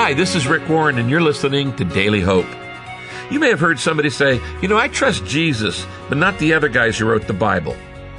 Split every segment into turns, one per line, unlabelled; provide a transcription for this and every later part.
Hi, this is Rick Warren, and you're listening to Daily Hope. You may have heard somebody say, I trust Jesus, but not the other guys who wrote the Bible.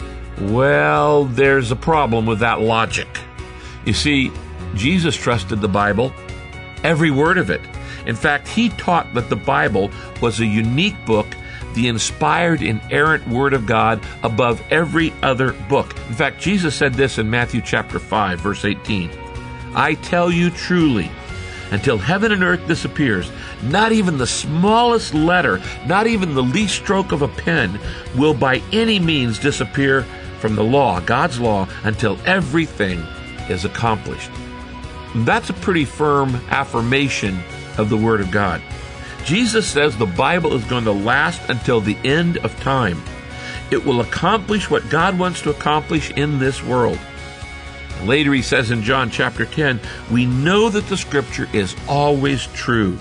Well, there's a problem with that logic. You see, Jesus trusted the Bible, every word of it. In fact, he taught that the Bible was a unique book, the inspired, inerrant Word of God above every other book. In fact, Jesus said this in Matthew chapter 5, verse 18. I tell you truly, until heaven and earth disappears, not even the smallest letter, not even the least stroke of a pen will by any means disappear from the law, God's law, until everything is accomplished. That's a pretty firm affirmation of the Word of God. Jesus says the Bible is going to last until the end of time. It will accomplish what God wants to accomplish in this world. Later he says in John chapter 10, we know that the Scripture is always true.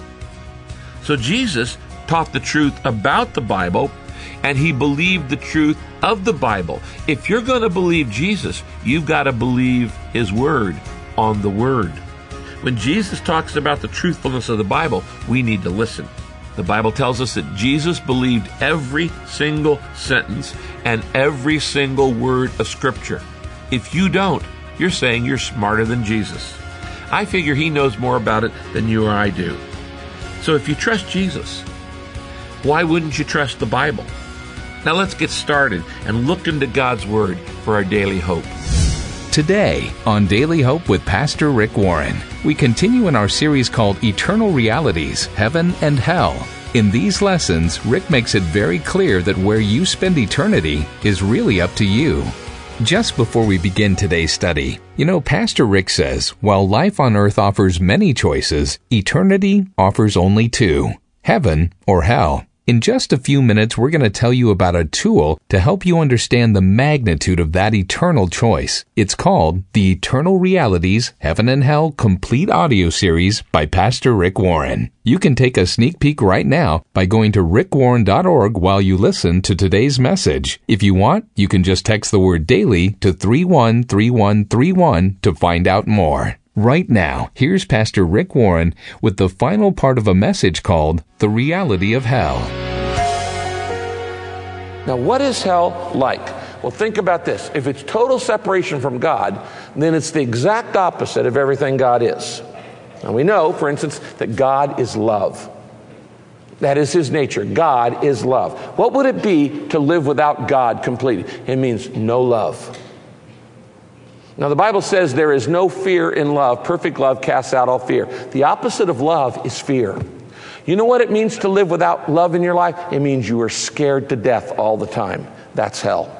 So Jesus taught the truth about the Bible, and he believed the truth of the Bible. If you're going to believe Jesus, you've got to believe his word on the word. When Jesus talks about the truthfulness of the Bible, we need to listen. The Bible tells us that Jesus believed every single sentence and every single word of Scripture. If you don't, you're saying you're smarter than Jesus. I figure he knows more about it than you or I do. So if you trust Jesus, why wouldn't you trust the Bible? Now let's get started and look into God's Word for our daily hope.
Today on Daily Hope with Pastor Rick Warren, we continue in our series called Eternal Realities, Heaven and Hell. In these lessons, Rick makes it very clear that where you spend eternity is really up to you. Just before we begin today's study, Pastor Rick says, while life on earth offers many choices, eternity offers only two, heaven or hell. In just a few minutes, we're going to tell you about a tool to help you understand the magnitude of that eternal choice. It's called the Eternal Realities, Heaven and Hell Complete Audio Series by Pastor Rick Warren. You can take a sneak peek right now by going to rickwarren.org while you listen to today's message. If you want, you can just text the word daily to 313131 to find out more. Right now, here's Pastor Rick Warren with the final part of a message called The Reality of Hell.
Now, what is hell like? Well, think about this. If it's total separation from God, then it's the exact opposite of everything God is. Now, we know, for instance, that God is love. That is his nature. God is love. What would it be to live without God completely? It means no love. Now, the Bible says there is no fear in love. Perfect love casts out all fear. The opposite of love is fear. You know what it means to live without love in your life? It means you are scared to death all the time. That's hell.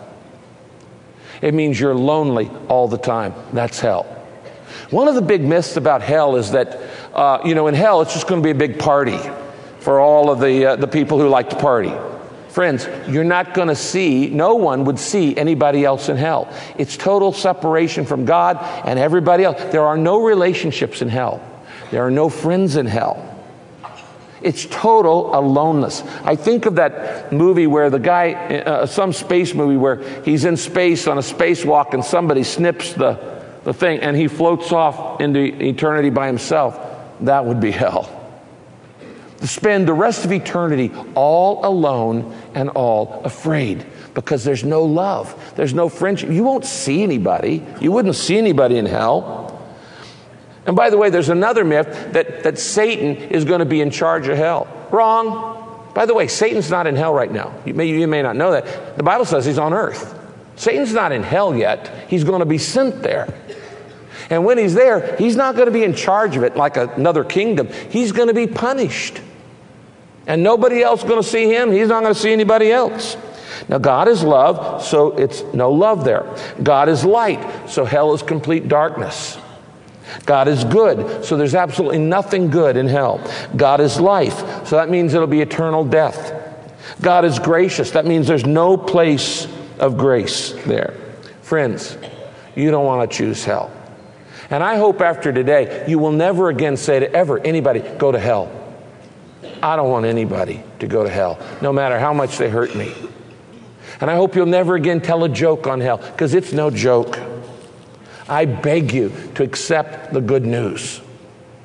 It means you're lonely all the time. That's hell. One of the big myths about hell is that, in hell, it's just going to be a big party for all of the people who like to party. Friends, you're not going to see, no one would see anybody else in hell. It's total separation from God and everybody else. There are no relationships in hell. There are no friends in hell. It's total aloneness. I think of that movie where the guy, some space movie where he's in space on a spacewalk and somebody snips the thing and he floats off into eternity by himself. That would be hell. To spend the rest of eternity all alone and all afraid because there's no love. There's no friendship. You won't see anybody. You wouldn't see anybody in hell. And by the way, there's another myth that Satan is going to be in charge of hell. Wrong. By the way, Satan's not in hell right now. You may not know that. The Bible says he's on earth. Satan's not in hell yet. He's going to be sent there. And when he's there, he's not going to be in charge of it like another kingdom. He's going to be punished. And nobody else is going to see him. He's not going to see anybody else. Now, God is love, so it's no love there. God is light, so hell is complete darkness. God is good, so there's absolutely nothing good in hell. God is life, so that means it'll be eternal death. God is gracious. That means there's no place of grace there. Friends, you don't want to choose hell. And I hope after today, you will never again say to anybody, go to hell. I don't want anybody to go to hell, no matter how much they hurt me. And I hope you'll never again tell a joke on hell, because it's no joke. I beg you to accept the good news.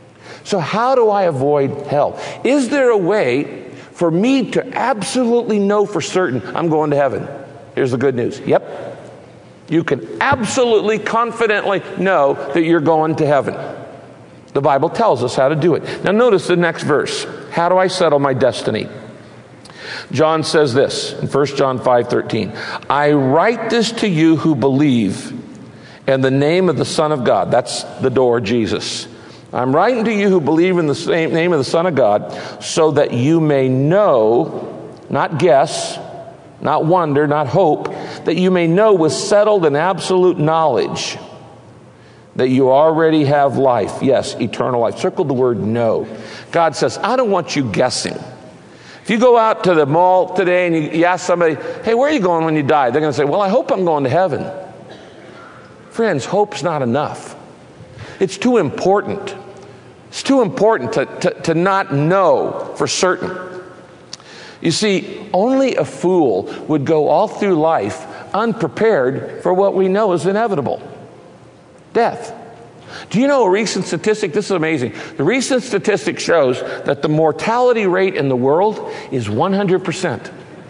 So how do I avoid hell? Is there a way for me to absolutely know for certain I'm going to heaven? Here's the good news. Yep. You can absolutely, confidently know that you're going to heaven. The Bible tells us how to do it. Now notice the next verse. How do I settle my destiny? John says this in 1 John 5:13. I write this to you who believe in the name of the Son of God. That's the door, Jesus. I'm writing to you who believe in the same name of the Son of God, so that you may know, not guess, not wonder, not hope, that you may know with settled and absolute knowledge that you already have life. Yes, eternal life. Circle the word know. God says, I don't want you guessing. If you go out to the mall today and you ask somebody, hey, where are you going when you die? They're going to say, well, I hope I'm going to heaven. Friends, hope's not enough. It's too important. It's too important to not know for certain. You see, only a fool would go all through life unprepared for what we know is inevitable. Death. Do you know a recent statistic? This is amazing. The recent statistic shows that the mortality rate in the world is 100%.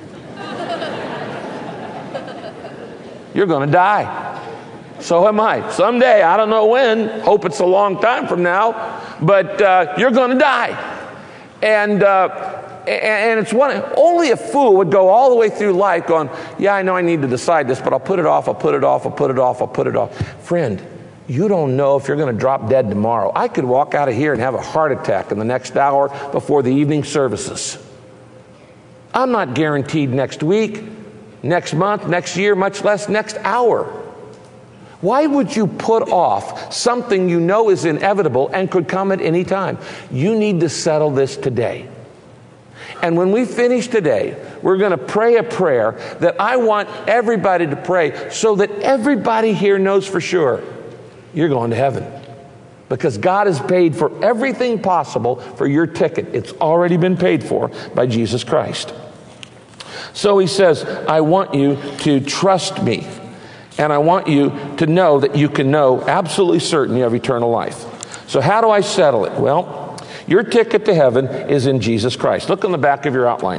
You're going to die. So am I. Someday, I don't know when, hope it's a long time from now, but you're going to die. And it's only a fool would go all the way through life going, yeah, I know I need to decide this, but I'll put it off, I'll put it off, I'll put it off, I'll put it off. Friend, you don't know if you're going to drop dead tomorrow. I could walk out of here and have a heart attack in the next hour before the evening services. I'm not guaranteed next week, next month, next year, much less next hour. Why would you put off something you know is inevitable and could come at any time? You need to settle this today. And when we finish today, we're going to pray a prayer that I want everybody to pray so that everybody here knows for sure you're going to heaven. Because God has paid for everything possible for your ticket. It's already been paid for by Jesus Christ. So he says, I want you to trust me. And I want you to know that you can know absolutely certain you have eternal life. So how do I settle it? Well, your ticket to heaven is in Jesus Christ. Look on the back of your outline.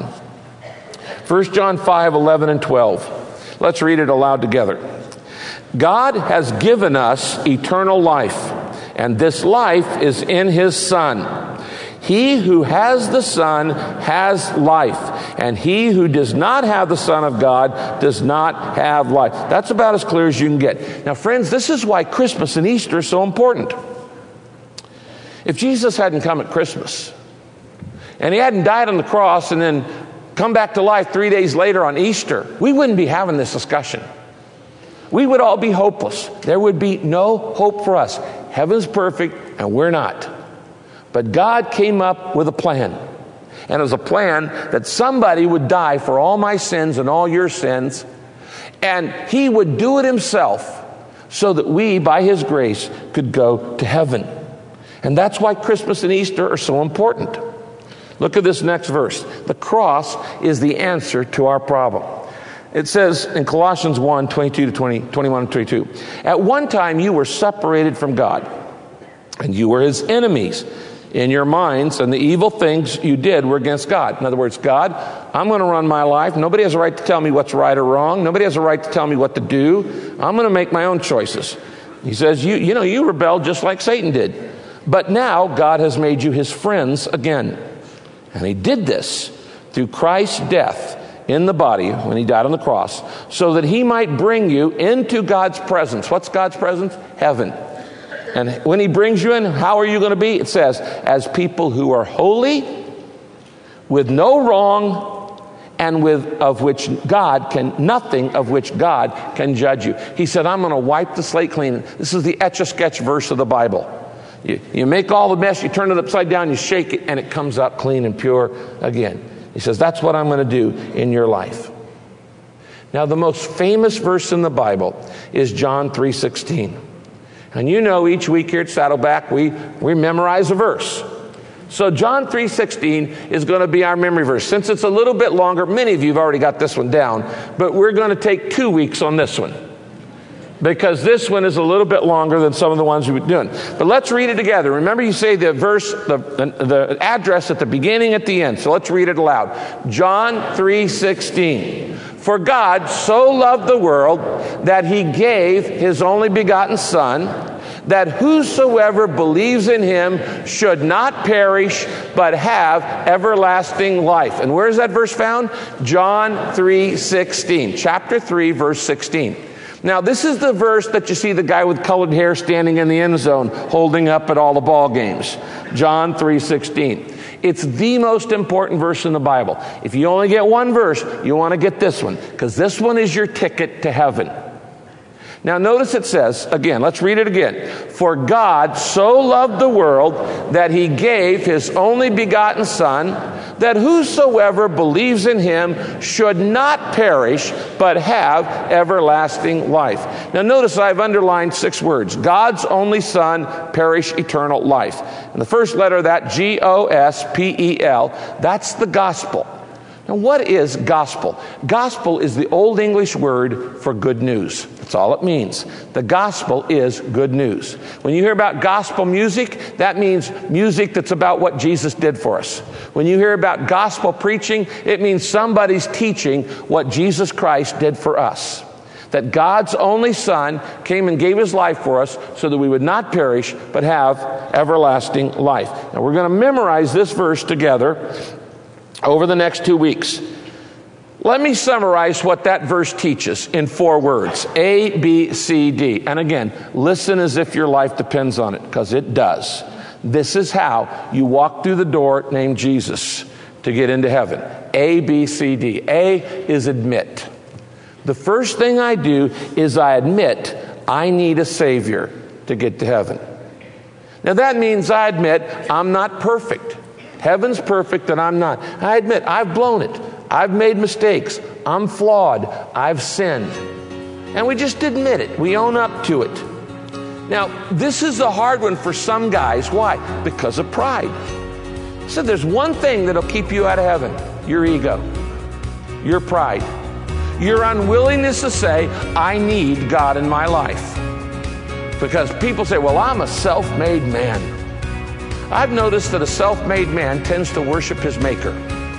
1 John 5:11 and 12. Let's read it aloud together. God has given us eternal life, and this life is in his Son. He who has the Son has life, and he who does not have the Son of God does not have life. That's about as clear as you can get. Now, friends, this is why Christmas and Easter are so important. If Jesus hadn't come at Christmas, and he hadn't died on the cross and then come back to life 3 days later on Easter, we wouldn't be having this discussion. We would all be hopeless. There would be no hope for us. Heaven's perfect, and we're not. But God came up with a plan. And it was a plan that somebody would die for all my sins and all your sins. And he would do it himself so that we, by his grace, could go to heaven. And that's why Christmas and Easter are so important. Look at this next verse. The cross is the answer to our problem. It says in Colossians 1, 22 to 21 and 22, at one time you were separated from God, and you were his enemies in your minds, and the evil things you did were against God. In other words, God, I'm going to run my life. Nobody has a right to tell me what's right or wrong. Nobody has a right to tell me what to do. I'm going to make my own choices. He says, you rebelled just like Satan did. But now God has made you his friends again. And he did this through Christ's death in the body when he died on the cross, so that he might bring you into God's presence. What's God's presence? Heaven. And when he brings you in, how are you going to be? It says, as people who are holy, with no wrong, and nothing of which God can judge you. He said, I'm going to wipe the slate clean. This is the Etch-a-Sketch verse of the Bible. You make all the mess, you turn it upside down, you shake it, and it comes out clean and pure again. He says, that's what I'm going to do in your life. Now, the most famous verse in the Bible is John 3:16. And you know, each week here at Saddleback, we memorize a verse. So John 3:16 is going to be our memory verse. Since it's a little bit longer, many of you have already got this one down, but we're going to take 2 weeks on this one. because this one is a little bit longer than some of the ones we've been doing. But let's read it together. Remember, you say the verse, the address at the beginning, at the end. So let's read it aloud. John 3:16. For God so loved the world that he gave his only begotten Son, that whosoever believes in him should not perish, but have everlasting life. And where is that verse found? John 3:16. Chapter 3, verse 16. Now, this is the verse that you see the guy with colored hair standing in the end zone holding up at all the ball games. John 3:16. It's the most important verse in the Bible. If you only get one verse, you want to get this one, because this one is your ticket to heaven. Now notice it says, again, let's read it again. For God so loved the world that he gave his only begotten Son, that whosoever believes in him should not perish, but have everlasting life. Now notice I've underlined 6 words. God's only Son, perish, eternal life. And the first letter of that, G-O-S-P-E-L, that's the gospel. Now what is gospel? Gospel is the Old English word for good news. That's all it means. The gospel is good news. When you hear about gospel music, that means music that's about what Jesus did for us. When you hear about gospel preaching, it means somebody's teaching what Jesus Christ did for us. That God's only Son came and gave his life for us so that we would not perish, but have everlasting life. Now we're going to memorize this verse together over the next 2 weeks. Let me summarize what that verse teaches in 4 words. A, B, C, D. And again, listen as if your life depends on it, because it does. This is how you walk through the door named Jesus to get into heaven. A, B, C, D. A is admit. The first thing I do is I admit I need a Savior to get to heaven. Now that means I admit I'm not perfect. Heaven's perfect and I'm not. I admit I've blown it. I've made mistakes. I'm flawed. I've sinned. And we just admit it. We own up to it. Now, this is a hard one for some guys. Why? Because of pride. So there's one thing that'll keep you out of heaven. Your ego. Your pride. Your unwillingness to say, I need God in my life. Because people say, well, I'm a self-made man. I've noticed that a self-made man tends to worship his maker.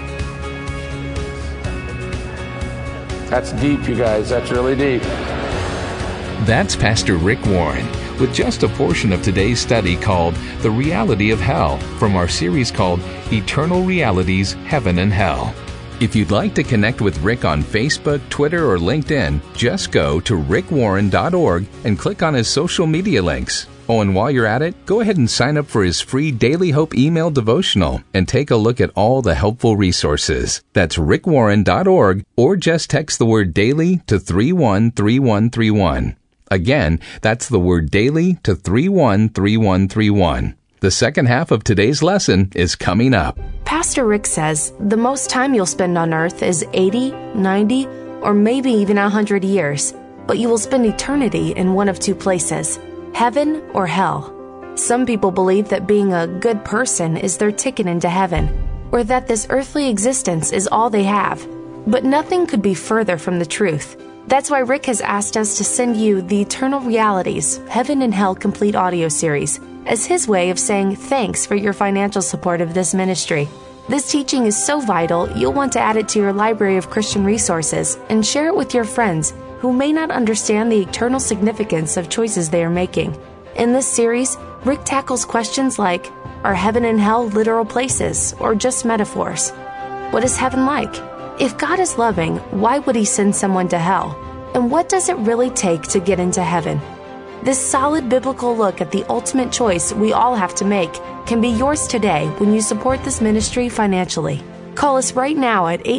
That's deep, you guys. That's really deep.
That's Pastor Rick Warren with just a portion of today's study called The Reality of Hell from our series called Eternal Realities, Heaven and Hell. If you'd like to connect with Rick on Facebook, Twitter, or LinkedIn, just go to rickwarren.org and click on his social media links. Oh, and while you're at it, go ahead and sign up for his free Daily Hope email devotional and take a look at all the helpful resources. That's rickwarren.org, or just text the word daily to 313131. Again, that's the word daily to 313131. The second half of today's lesson is coming up.
Pastor Rick says the most time you'll spend on earth is 80, 90, or maybe even 100 years. But you will spend eternity in one of 2 places, heaven or hell. Some people believe that being a good person is their ticket into heaven, or that this earthly existence is all they have. But nothing could be further from the truth. That's why Rick has asked us to send you the Eternal Realities, Heaven and Hell Complete audio series as his way of saying thanks for your financial support of this ministry. This teaching is so vital, you'll want to add it to your library of Christian resources and share it with your friends who may not understand the eternal significance of choices they are making. In this series, Rick tackles questions like, are heaven and hell literal places or just metaphors? What is heaven like? If God is loving, why would he send someone to hell? And what does it really take to get into heaven? This solid biblical look at the ultimate choice we all have to make can be yours today when you support this ministry financially. Call us right now at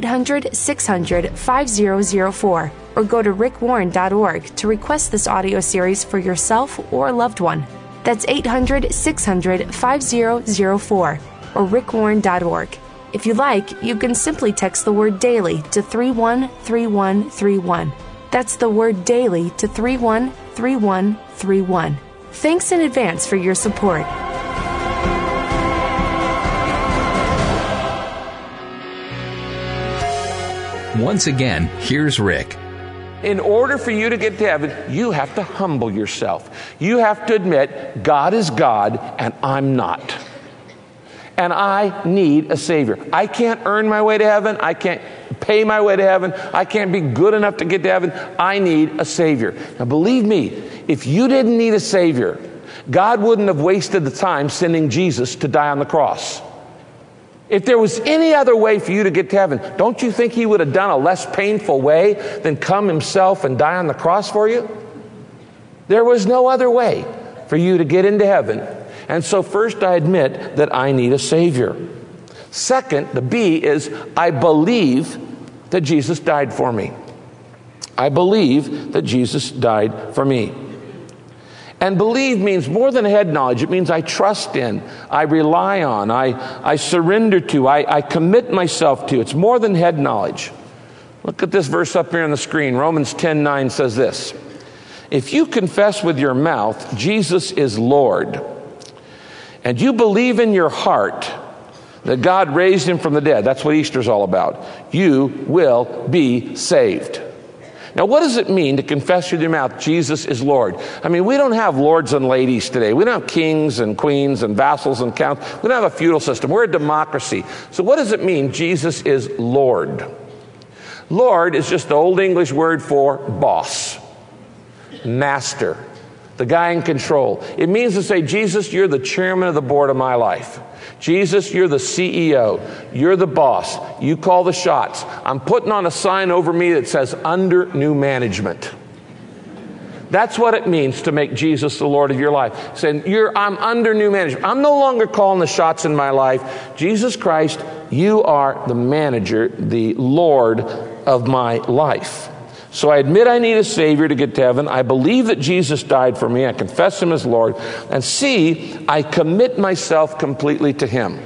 800-600-5004 or go to rickwarren.org to request this audio series for yourself or a loved one. That's 800-600-5004 or rickwarren.org. If you like, you can simply text the word daily to 313131. That's the word daily to 313131. Thanks in advance for your support.
Once again, here's Rick.
In order for you to get to heaven, you have to humble yourself. You have to admit, God is God and I'm not. And I need a Savior. I can't earn my way to heaven. I can't pay my way to heaven. I can't be good enough to get to heaven. I need a Savior. Now believe me, if you didn't need a Savior, God wouldn't have wasted the time sending Jesus to die on the cross. If there was any other way for you to get to heaven, don't you think he would have done a less painful way than come himself and die on the cross for you? There was no other way for you to get into heaven. And so first I admit that I need a Savior. Second, the B is I believe that Jesus died for me. I believe that Jesus died for me. And believe means more than head knowledge. It means I trust in, I rely on, I surrender to, I commit myself to. It's more than head knowledge. Look at this verse up here on the screen. Romans 10:9 says this. If you confess with your mouth Jesus is Lord, and you believe in your heart that God raised him from the dead, that's what Easter's all about, you will be saved. Now, what does it mean to confess with your mouth Jesus is Lord? I mean, we don't have lords and ladies today. We don't have kings and queens and vassals and counts. We don't have a feudal system. We're a democracy. So what does it mean Jesus is Lord? Lord is just the old English word for boss, master, the guy in control. It means to say, Jesus, you're the chairman of the board of my life. Jesus, you're the CEO. You're the boss. You call the shots. I'm putting on a sign over me that says, under new management. That's what it means to make Jesus the Lord of your life. Saying, I'm under new management. I'm no longer calling the shots in my life. Jesus Christ, you are the manager, the Lord of my life. So I admit I need a Savior to get to heaven. I believe that Jesus died for me. I confess him as Lord. And C, I commit myself completely to him.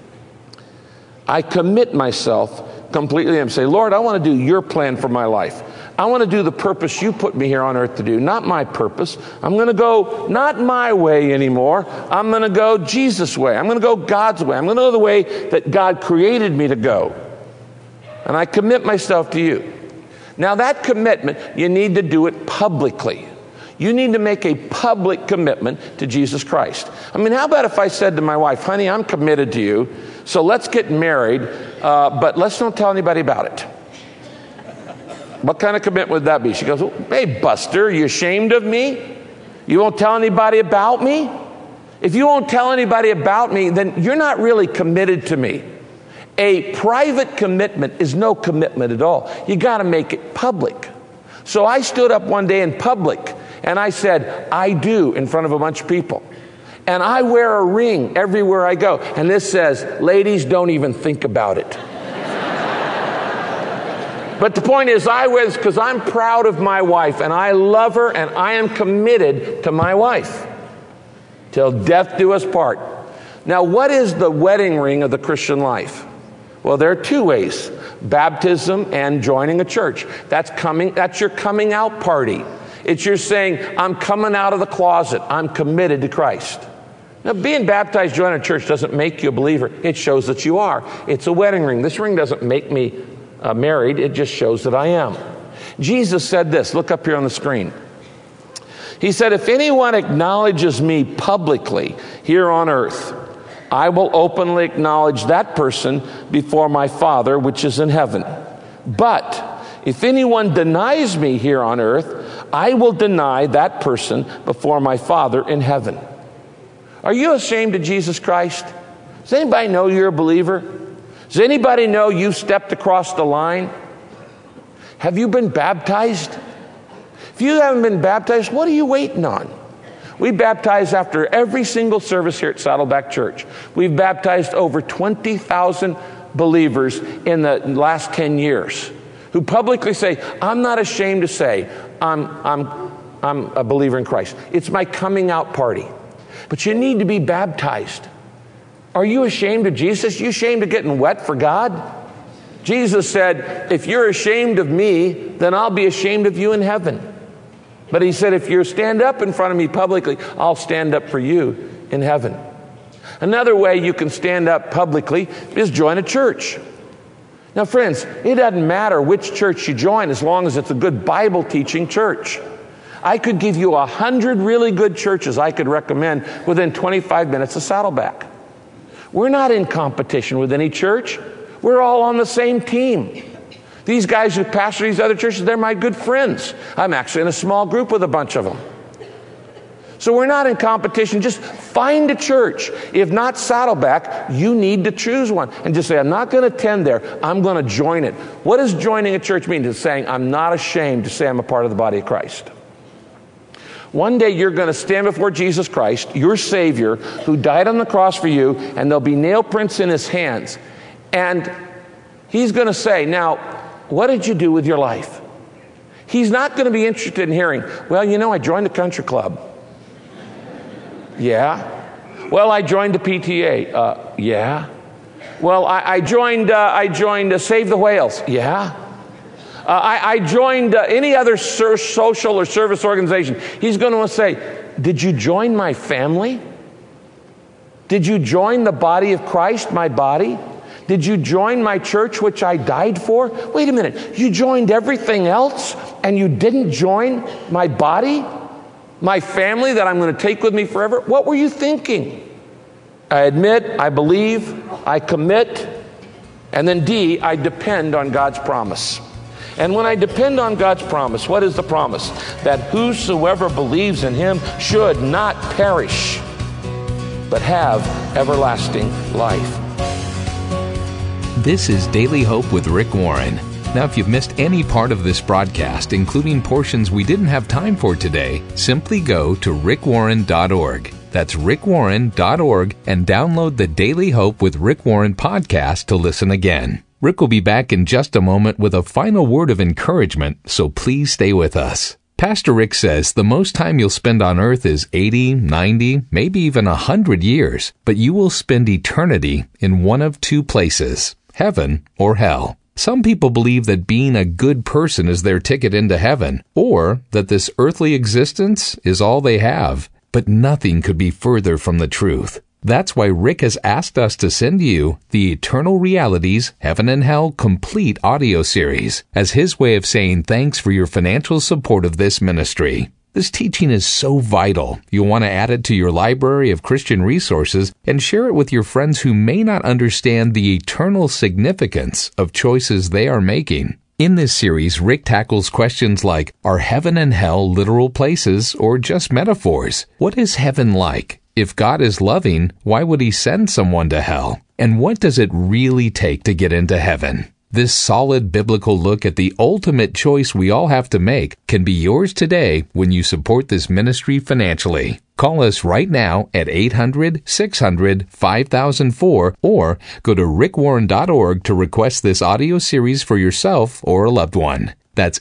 I commit myself completely to him. Say, Lord, I want to do your plan for my life. I want to do the purpose you put me here on earth to do, not my purpose. I'm going to go not my way anymore. I'm going to go Jesus' way. I'm going to go God's way. I'm going to go the way that God created me to go. And I commit myself to you. Now that commitment, you need to do it publicly. You need to make a public commitment to Jesus Christ. I mean, how about if I said to my wife, honey, I'm committed to you, so let's get married, but let's don't tell anybody about it. What kind of commitment would that be? She goes, hey, Buster, are you ashamed of me? You won't tell anybody about me? If you won't tell anybody about me, then you're not really committed to me. A private commitment is no commitment at all. You got to make it public. So I stood up one day in public and I said, I do, in front of a bunch of people. And I wear a ring everywhere I go. And this says, ladies, don't even think about it. But the point is, I wear this because I'm proud of my wife and I love her and I am committed to my wife. Till death do us part. Now, what is the wedding ring of the Christian life? Well, there are two ways: baptism and joining a church. That's your coming out party. It's your saying, I'm coming out of the closet. I'm committed to Christ. Now, being baptized, joining a church doesn't make you a believer. It shows that you are. It's a wedding ring. This ring doesn't make me married. It just shows that I am. Jesus said this. Look up here on the screen. He said, if anyone acknowledges me publicly here on earth, I will openly acknowledge that person before my Father which is in heaven. But if anyone denies me here on earth, I will deny that person before my Father in heaven. Are you ashamed of Jesus Christ? Does anybody know you're a believer? Does anybody know you've stepped across the line? Have you been baptized? If you haven't been baptized, what are you waiting on? We baptize after every single service here at Saddleback Church. We've baptized over 20,000 believers in the last 10 years who publicly say, I'm not ashamed to say I'm a believer in Christ. It's my coming out party. But you need to be baptized. Are you ashamed of Jesus? Are you ashamed of getting wet for God? Jesus said, if you're ashamed of me, then I'll be ashamed of you in heaven. But he said, if you stand up in front of me publicly, I'll stand up for you in heaven. Another way you can stand up publicly is join a church. Now, friends, it doesn't matter which church you join as long as it's a good Bible-teaching church. I could give you 100 really good churches I could recommend within 25 minutes of Saddleback. We're not in competition with any church. We're all on the same team. These guys who pastor these other churches, they're my good friends. I'm actually in a small group with a bunch of them. So we're not in competition. Just find a church. If not Saddleback, you need to choose one. And just say, I'm not going to attend there. I'm going to join it. What does joining a church mean? It's saying, I'm not ashamed to say I'm a part of the body of Christ. One day you're going to stand before Jesus Christ, your Savior, who died on the cross for you, and there'll be nail prints in His hands. And He's going to say, now, what did you do with your life? He's not going to be interested in hearing, well, I joined the country club. Yeah. Well, I joined the PTA. Yeah. Well, I joined Save the Whales. Yeah. I joined any other social or service organization. He's going to say, did you join my family? Did you join the body of Christ, my body? Did you join my church, which I died for? Wait a minute. You joined everything else and you didn't join my body? My family that I'm going to take with me forever? What were you thinking? I admit, I believe, I commit, and then D, I depend on God's promise. And when I depend on God's promise, what is the promise? That whosoever believes in Him should not perish, but have everlasting life.
This is Daily Hope with Rick Warren. Now, if you've missed any part of this broadcast, including portions we didn't have time for today, simply go to rickwarren.org. That's rickwarren.org and download the Daily Hope with Rick Warren podcast to listen again. Rick will be back in just a moment with a final word of encouragement, so please stay with us. Pastor Rick says the most time you'll spend on earth is 80, 90, maybe even 100 years, but you will spend eternity in one of two places, heaven or hell. Some people believe that being a good person is their ticket into heaven, or that this earthly existence is all they have. But nothing could be further from the truth. That's why Rick has asked us to send you the Eternal Realities, Heaven and Hell Complete audio series as his way of saying thanks for your financial support of this ministry. This teaching is so vital, you'll want to add it to your library of Christian resources and share it with your friends who may not understand the eternal significance of choices they are making. In this series, Rick tackles questions like, are heaven and hell literal places or just metaphors? What is heaven like? If God is loving, why would He send someone to hell? And what does it really take to get into heaven? This solid biblical look at the ultimate choice we all have to make can be yours today when you support this ministry financially. Call us right now at 800-600-5004 or go to rickwarren.org to request this audio series for yourself or a loved one. That's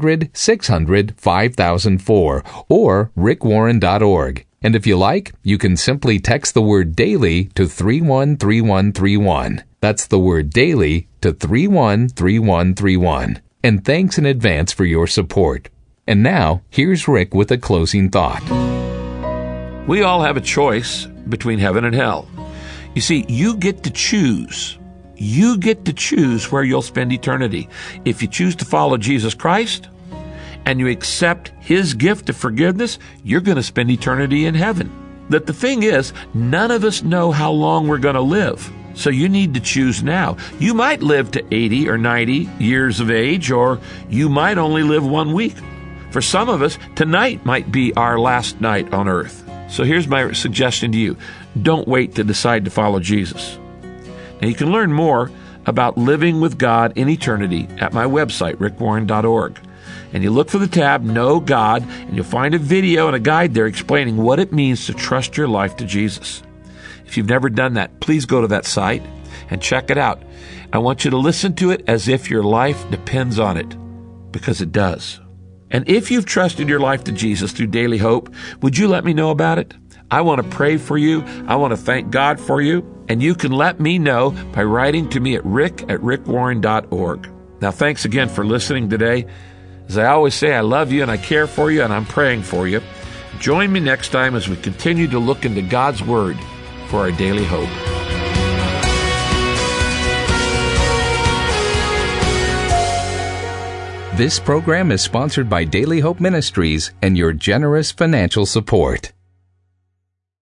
800-600-5004 or rickwarren.org. And if you like, you can simply text the word daily to 313131. That's the word daily to 313131. And thanks in advance for your support. And now, here's Rick with a closing thought.
We all have a choice between heaven and hell. You see, you get to choose. You get to choose where you'll spend eternity. If you choose to follow Jesus Christ, and you accept His gift of forgiveness, you're going to spend eternity in heaven. But the thing is, none of us know how long we're going to live. So you need to choose now. You might live to 80 or 90 years of age, or you might only live 1 week. For some of us, tonight might be our last night on earth. So here's my suggestion to you. Don't wait to decide to follow Jesus. Now you can learn more about living with God in eternity at my website, rickwarren.org. And you look for the tab, Know God, and you'll find a video and a guide there explaining what it means to trust your life to Jesus. If you've never done that, please go to that site and check it out. I want you to listen to it as if your life depends on it, because it does. And if you've trusted your life to Jesus through Daily Hope, would you let me know about it? I want to pray for you. I want to thank God for you. And you can let me know by writing to me at rick@rickwarren.org. Now, thanks again for listening today. As I always say, I love you and I care for you and I'm praying for you. Join me next time as we continue to look into God's Word for our daily hope.
This program is sponsored by Daily Hope Ministries and your generous financial support.